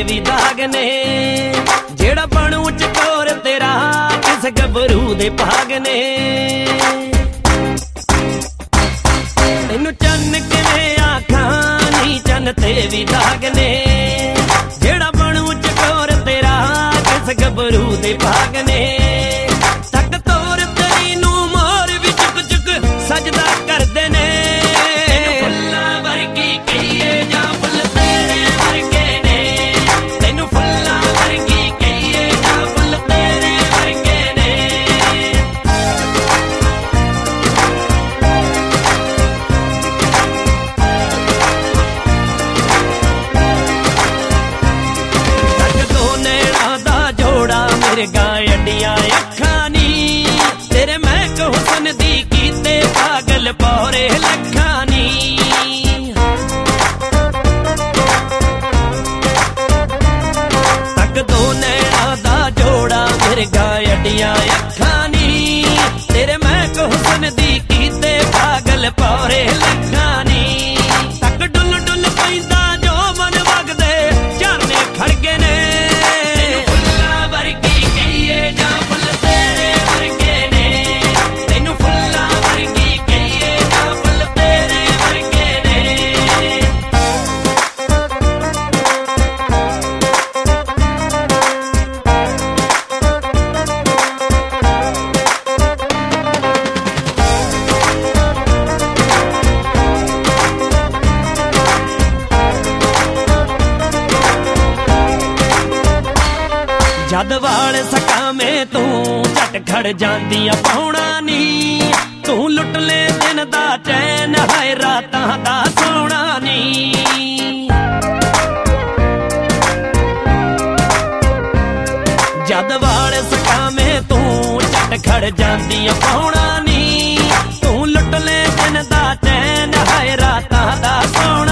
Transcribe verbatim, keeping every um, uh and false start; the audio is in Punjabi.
ਵੀ ਦਾਗ ਨੇ। ਜਿਹੜਾ ਬਣੂ ਚਕੋਰ ਤੇਰਾ ਕਿਸ ਗੱਭਰੂ ਦੇ ਭਾਗ ਨੇ। ਤੈਨੂੰ ਚੰਨ ਕਿਵੇਂ ਆਖਾਂ ਨੀ ਚੰਨ ਤੇ ਵੀ ਦਾਗ ਨੇ। ਜਿਹੜਾ ਬਣੂ ਚਕੋਰ ਤੇਰਾ ਕਿਸ ਗੱਭਰੂ ਦੇ ਭਾਗ ਨੇ। ਤੱਕ ਤੋਰ ਤੇਰੀ ਨੂੰ ਮੋਰ ਵੀ ਚੁੱਕ ਚੁੱਕ ਸਜਦਾ ਕਰਦੇ ਨੇ। ਫੁੱਲਾਂ ਵਰਗੀ ਕਹੀਏ ਜਾਂ ਫੁੱਲ ਤੇਰੇ ਵਰਗੇ ਨੇ। ਤੈਨੂੰ ਫੁੱਲਾਂ ਵਰਗੀ ਕਹੀਏ ਜਾਂ ਫੁੱਲ ਤੇਰੇ ਵਰਗੇ ਨੇ। ਤੱਕ ਦੋ ਨੈਣਾਂ ਦਾ ਜੋੜਾ ਮਿਰਗਾਂ ਅੱਡੀਆਂ ਅੱਖਾਂ ਨੀ। ਤੇਰੇ ਮਹਿਕ ਹੁਸਨ ਦੀ ਕੀਤੇ ਪਾਗਲ ਪੌਰੇ ਲੱਖਾਂ ਨੀ। ਤੱਕ ਦੋ ਨੈਣਾਂ ਦਾ ਜੋੜਾ ਮਿਰਗਾਂ ਅੱਡੀਆਂ ਅੱਖਾਂ ਨੀ। ਤੇਰੇ ਮਹਿਕ ਹੁਸਨ ਦੀ ਕੀਤੇ ਪਾਗਲ ਪੌਰੇ ਲੱਖਾਂ ਨੀ। ਤੱਕ ਡੁੱਲ ਡੁੱਲ ਪੈਂਦਾ ਜੋ ਮਨ ਵਗਦੇ ਝਰਨੇ ਖੜਗੇ ਨੇ। ਫੁੱਲਾਂ ਵਰਗੀ ਕਹੀਏ ਜਾਂ ਫੁੱਲ ਤੇਰੇ ਵਰਗੇ ਨੇ। ਤੈਨੂੰ ਫੁੱਲਾਂ ਵਰਗੀ ਕਹੀਏ ਜਾਂ ਫੁੱਲ ਤੇਰੇ ਵਰਗੇ ਨੇ। ਜਦ ਵਾਲ ਸਕਾਵੇਂ ਤੂੰ ਝਟ ਖੜ ਜਾਂਦੀਆਂ ਪਾਉਣਾ ਨੀ। ਤੂੰ ਲੁੱਟ ਲੈ ਦਿਨ ਦਾ ਚੈਨ ਹਾਏ ਰਾਤਾਂ ਦਾ ਸੋਣਾ ਨੀ। ਜਦ ਵਾਲ ਸਕਾਵੇਂ ਤੂੰ ਝਟ ਖੜ ਜਾਂਦੀਆਂ ਪਾਉਣਾ ਨੀ। ਤੂੰ ਲੁੱਟ ਲੈ ਦਿਨ ਦਾ ਚੈਨ ਹਾਏ ਰਾਤਾਂ ਦਾ ਸੋਣਾ